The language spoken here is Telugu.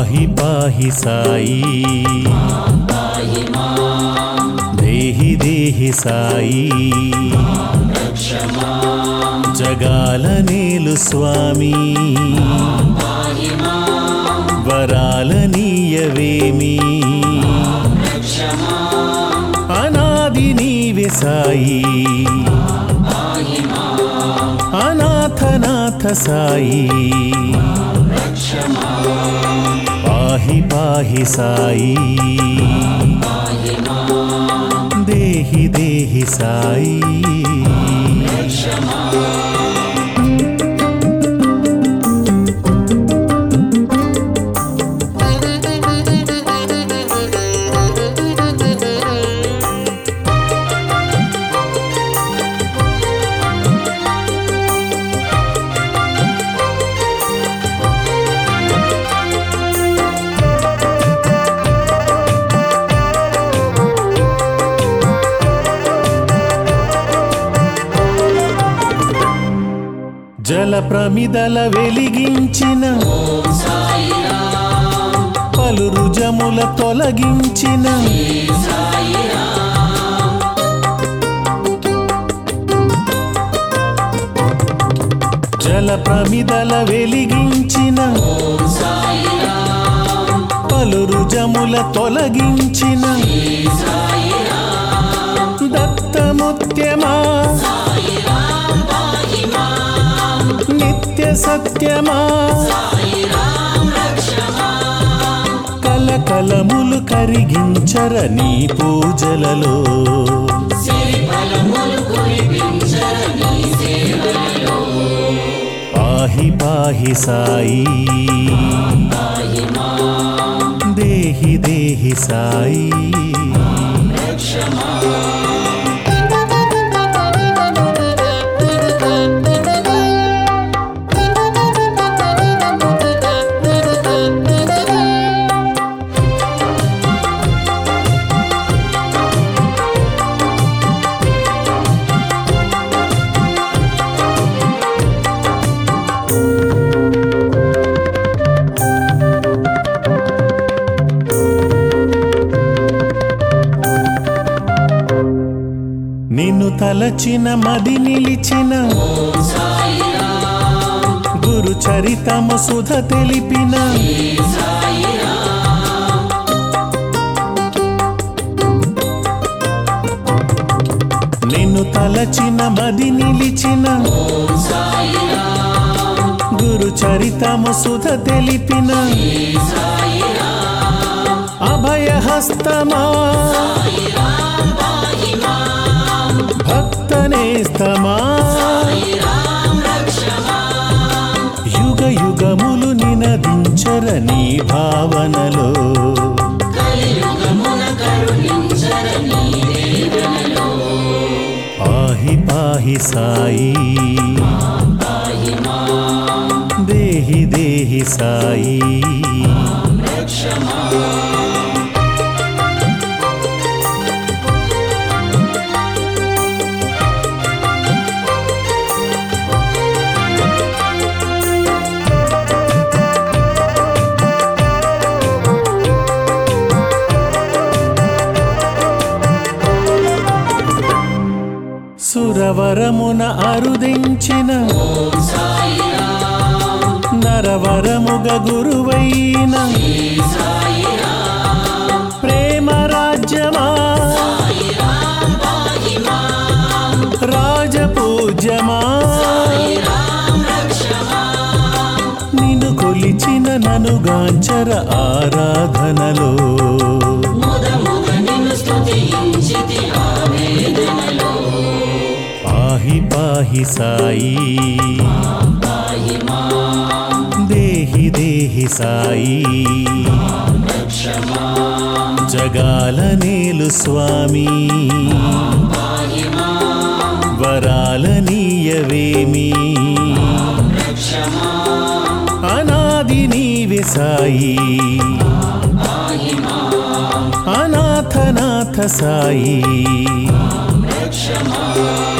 పాహి పాహి సాయి దేహి దేహి సాయి జగాల నేలు స్వామి వరాల నీయవేమి అనాది నీవే సాయి అనాథనాథ సాయి పాహి పాహి సాయి దేహి దేహి సాయి జల ప్రమిదల వెలిగించిన పలు రుజముల తొలగించిన జల ప్రమిదల వెలిగించిన పలు రుజముల తొలగించిన దత్తముత్యమా నిత్య సత్యమా కలకలములు కరిగించర నీ పూజలలో పాహి పాహి సాయి దేహి దేహి సాయి నిన్ను తలచిన మది నిలిచిన గురు చరితము సుధ తెలిపిన నిన్ను తలచిన మది నిలిచిన గురు చరితము సుధ తెలిపిన అభయహస్తమా భక్తనేస్తమా యుగ యుగములు నినదించర నీ భావనలో పాహి పాహి సాయి దేహి దేహి సాయి సురవరమున అరుదించిన నరవరముగ గురువైన ప్రేమ రాజ్యమా రాజపూజ్యమా నిన్ను కొలిచిన నను గాంచర ఆరాధనలో పాహి పాహి సాయి దేహి దేహి సాయి జగాల నేలు స్వామి వరాల నీయవేమి అనాది నీవే సాయి అనాథనాథ సాయి